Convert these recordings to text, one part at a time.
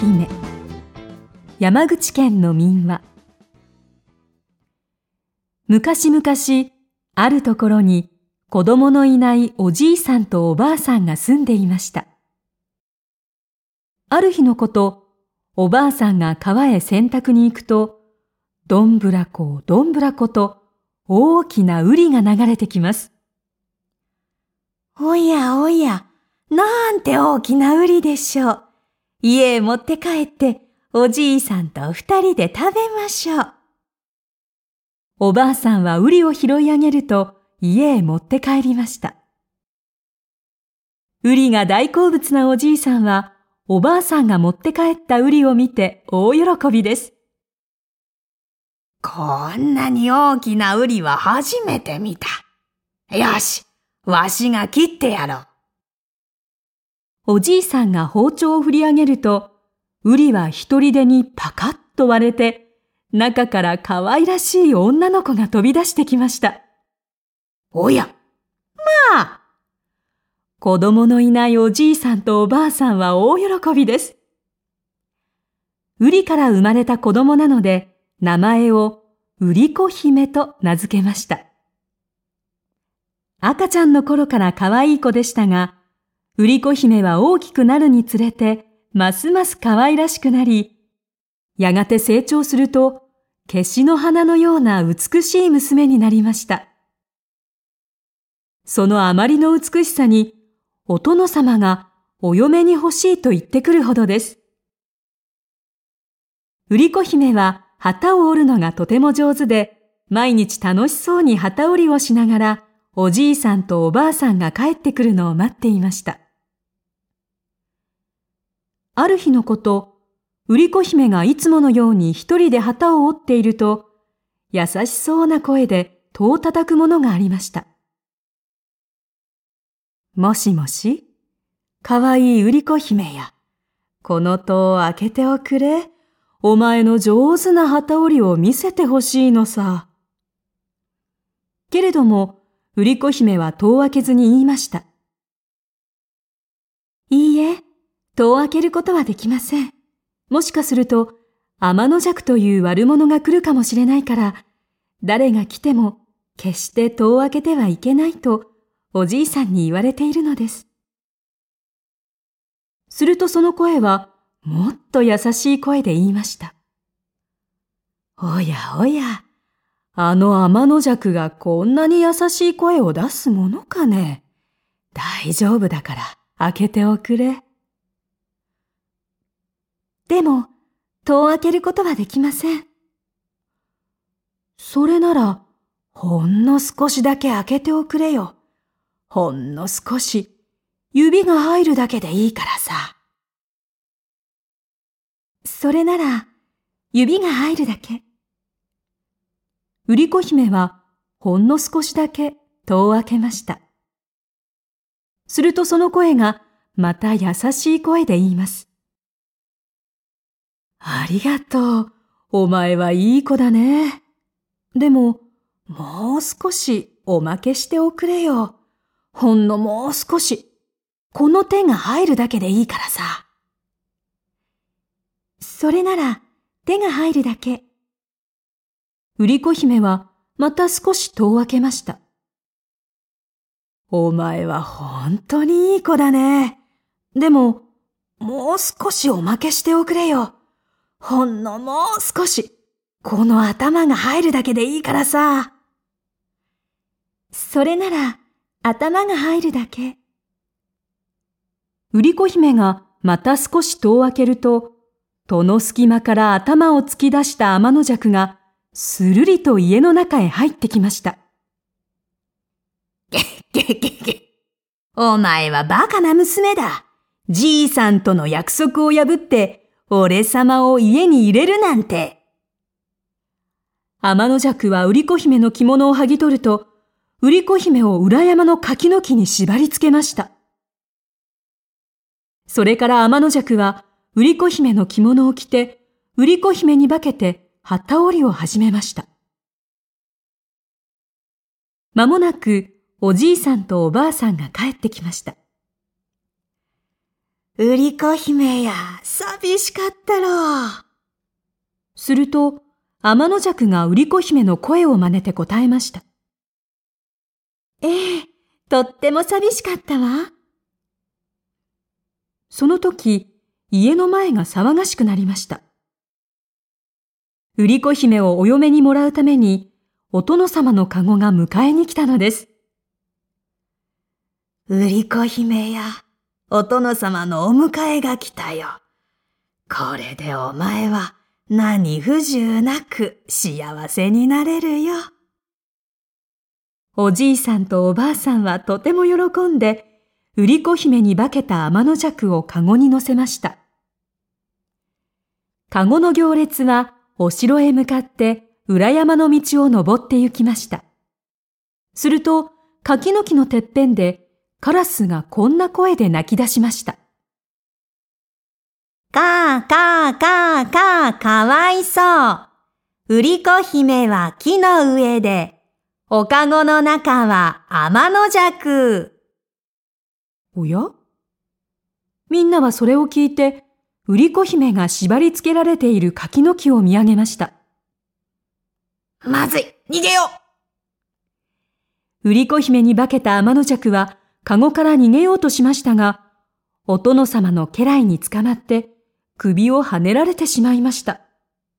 姫。山口県の民話。昔々、あるところに子供のいないおじいさんとおばあさんが住んでいました。ある日のこと、おばあさんが川へ洗濯に行くと、どんぶらこ、どんぶらこと大きなウリが流れてきます。 おやおや、なんて大きなウリでしょう。家へ持って帰って、おじいさんと二人で食べましょう。 おばあさんはウリを拾い上げると家へ持って帰りました。ウリが大好物なおじいさんは、おばあさんが持って帰ったウリを見て大喜びです。 こんなに大きなウリは初めて見た。よし、わしが切ってやろう。 おじいさんが包丁を振り上げると、ウリは一人でにパカッと割れて、中から可愛らしい女の子が飛び出してきました。 おや、まあ。 子供のいないおじいさんとおばあさんは大喜びです。ウリから生まれた子供なので、名前をウリコ姫と名付けました。赤ちゃんの頃から可愛い子でしたが、ウリコ姫は大きくなるにつれて、ますます可愛らしくなり、やがて成長すると、ケシの花のような美しい娘になりました。そのあまりの美しさに、お殿様がお嫁に欲しいと言ってくるほどです。ウリコ姫は旗を折るのがとても上手で、毎日楽しそうに旗折りをしながら、おじいさんとおばあさんが帰ってくるのを待っていました。ある日のこと、ウリコ姫がいつものように一人で旗を折っていると、優しそうな声で戸を叩くものがありました。もしもし、かわいいウリコ姫や、この戸を開けておくれ。お前の上手な旗折りを見せてほしいのさ。けれども、ウリコ姫は戸を開けずに言いました。いいえ、戸を開けることはできません。もしかすると、天の邪鬼という悪者が来るかもしれないから、誰が来ても決して戸を開けてはいけないと、おじいさんに言われているのです。するとその声は、もっと優しい声で言いました。おやおや、あの天の邪鬼がこんなに優しい声を出すものかね。大丈夫だから開けておくれ。 でも、戸を開けることはできません。 それなら、ほんの少しだけ開けておくれよ。ほんの少し、指が入るだけでいいからさ。 それなら、指が入るだけ。 ウリコ姫は、ほんの少しだけ戸を開けました。するとその声が、また優しい声で言います。ありがとう。お前はいい子だね。でも、もう少しおまけしておくれよ。ほんのもう少し。この手が入るだけでいいからさ。 それなら、手が入るだけ。 ウリコ姫はまた少し戸を開けました。お前は本当にいい子だね。でも、もう少しおまけしておくれよ。ほんのもう少し。この頭が入るだけでいいからさ。 それなら、頭が入るだけ。 ウリコ姫がまた少し戸を開けると、戸の隙間から頭を突き出した天の邪鬼が、するりと家の中へ入ってきました。 お前はバカな娘だ。じいさんとの約束を破って、俺様を家に入れるなんて。 天の邪鬼はウリコ姫の着物を剥ぎ取ると、ウリコ姫を裏山の柿の木に縛り付けました。それから天の邪鬼は、ウリコ姫の着物を着て、ウリコ姫に化けて旗織りを始めました。まもなく、おじいさんとおばあさんが帰ってきました。 売り子姫や、寂しかったろう。 すると、天の邪鬼が売り子姫の声を真似て答えました。 ええ、とっても寂しかったわ。 その時、家の前が騒がしくなりました。売り子姫をお嫁にもらうために、お殿様の籠が迎えに来たのです。 売り子姫や、お殿様のお迎えが来たよ。これでお前は何不自由なく幸せになれるよ。 おじいさんとおばあさんはとても喜んで、売り子姫に化けた天の邪鬼を籠に乗せました。籠の行列はお城へ向かって裏山の道を登って行きました。すると、柿の木のてっぺんでカラスがこんな声で鳴き出しました。 かーかーかーかーかわいそう。売り子姫は木の上で、おかごの中は天の邪鬼。 おや？みんなはそれを聞いて、売り子姫が縛り付けられている柿の木を見上げました。 まずい、逃げよう！売り子姫に化けた天の邪鬼は、かごから逃げようとしましたが、お殿様の家来に捕まって首をはねられてしまいました。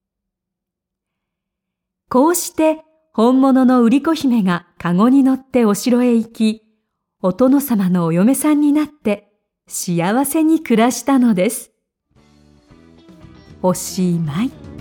こうして本物の売り子姫がかごに乗ってお城へ行き、お殿様のお嫁さんになって幸せに暮らしたのです。おしまい。